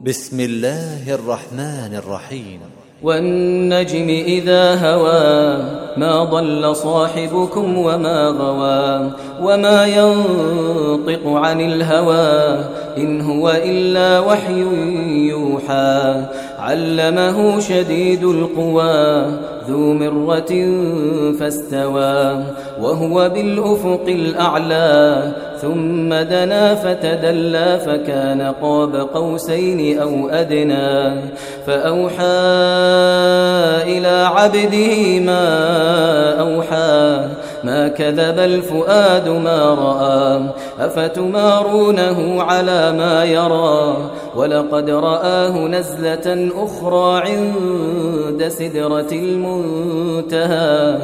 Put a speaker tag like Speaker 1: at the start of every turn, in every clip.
Speaker 1: بسم الله الرحمن الرحيم.
Speaker 2: والنجم إذا هوى ما ضل صاحبكم وما غوى وما ينطق عن الهوى إن هو إلا وحي يوحى علمه شديد القوى ذو مرة فاستوى وهو بالأفق الأعلى ثم دنا فتدلى فكان قاب قوسين أو أدنى فأوحى إلى عبده ما أوحى ما كذب الفؤاد ما رأى أفتمارونه على ما يرى ولقد رآه نزلة أخرى عند سدرة المنتهى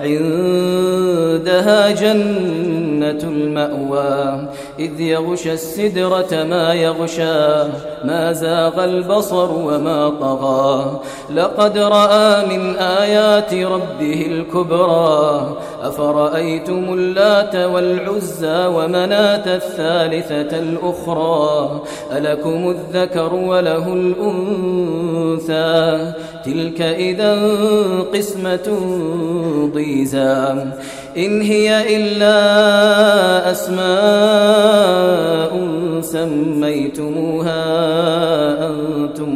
Speaker 2: عندها جنة المأوى إذ يغشى السدرة ما يغشى ما زاغ البصر وما طغى لقد رأى من آيات ربه الكبرى أفرأيتم اللات والعزى ومناة الثالثة الأخرى ألكم الذكر وله الأنثى تلك إذا قسمة ضيزى إن هي إلا أسماء سميتموها أنتم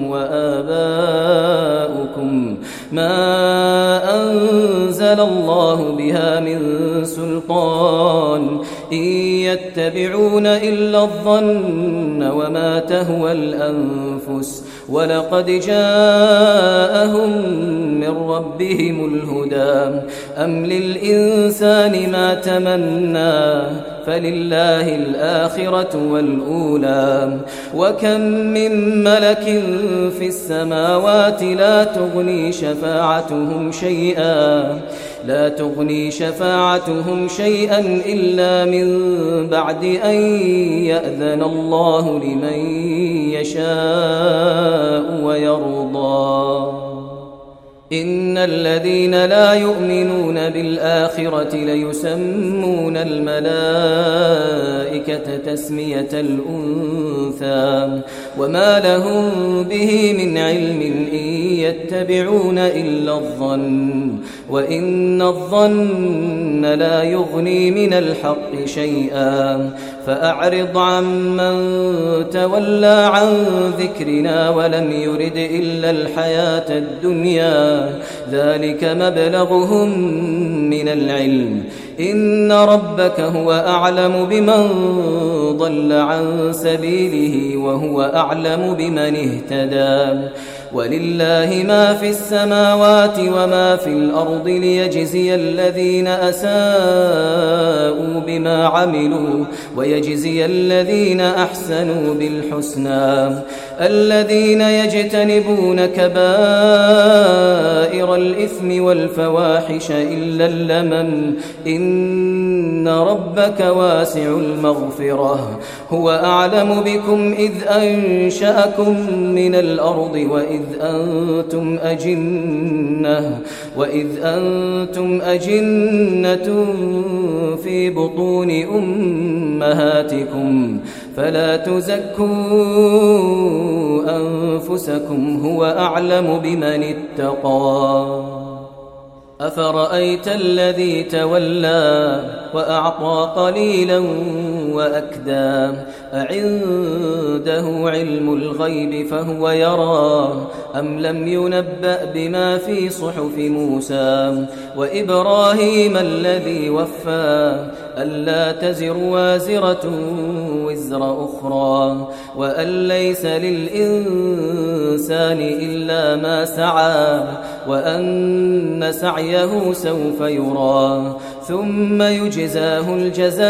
Speaker 2: وآباؤكم ما أنزل الله بها من سلطان إن يتبعون إلا الظن وما تهوى الأنفس ولقد جاءهم من ربهم الهدى أم للإنسان ما تمنى فلله الآخرة والأولى وكم من ملك في السماوات لا تغني شفاعتهم شيئا إلا من بعد أن يأذن الله لمن يشاء ويرضى إن الذين لا يؤمنون بالآخرة ليسمون الملائكة تسمية الأنثى وما لهم به من علم إن يتبعون إلا الظن وإن الظن لا يغني من الحق شيئا فأعرض عمن تولى عن ذكرنا ولم يرد إلا الحياة الدنيا ذلك مبلغهم من العلم إن ربك هو أعلم بمن ضل عن سبيله وهو أعلم بمن اهتدى ولله ما في السماوات وما في الأرض ليجزي الذين أساءوا بما عملوا ويجزي الذين أحسنوا بالحسنى الذين يجتنبون كبائر الإثم والفواحش إلا اللمم إن ربك واسع المغفرة هو أعلم بكم إذ أنشأكم من الأرض وإذ أنتم أجنة في بطون أمهاتكم فلا تزكوا أنفسكم هو أعلم بمن اتقى أفرأيت الذي تولى وأعطى قليلا وأكدى أعنده علم الغيب فهو يرى أم لم ينبأ بما في صحف موسى وإبراهيم الذي وفى ألا تزر وازرة وزر أخرى وأن ليس للإنسان إلا ما سعى وأن سعيه سوف يرى ثم يجزاه الجزاء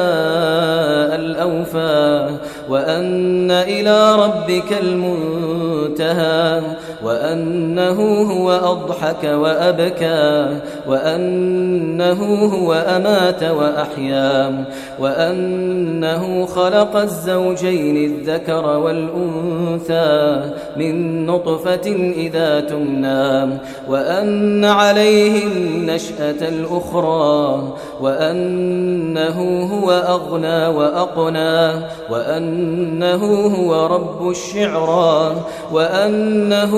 Speaker 2: الأوفى وأن إلى ربك المنتهى وأنه هو أضحك وأبكى وأنه هو أمات وأحيا وأنه خلق الزوجين الذكر والأنثى من نطفة إذا تمنى وأن عليه النشأة الأخرى وأنه هو أغنى وأقنى وأنه هو رب الشعرى وأنه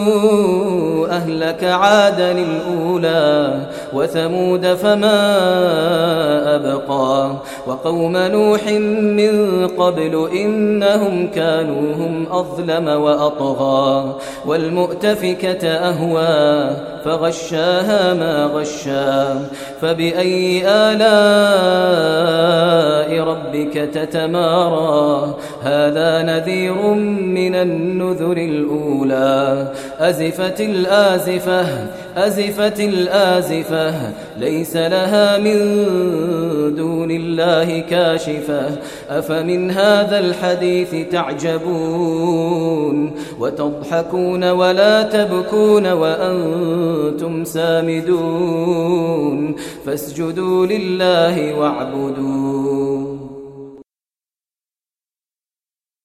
Speaker 2: أهلك عادا الأولى وثمود فما أبقى وقوم نوح من قبل إنهم كانوا هم أظلم وأطغى والمؤتفكة أهوى فغشاها ما غشا فبأي آلاء ربك تتمارى هذا نذير من النذر الأولى أزفت الآزفة ليس لها من دون الله كاشفة أفمن هذا الحديث تعجبون وتضحكون ولا تبكون وأنتم سامدون فاسجدوا لله واعبدوا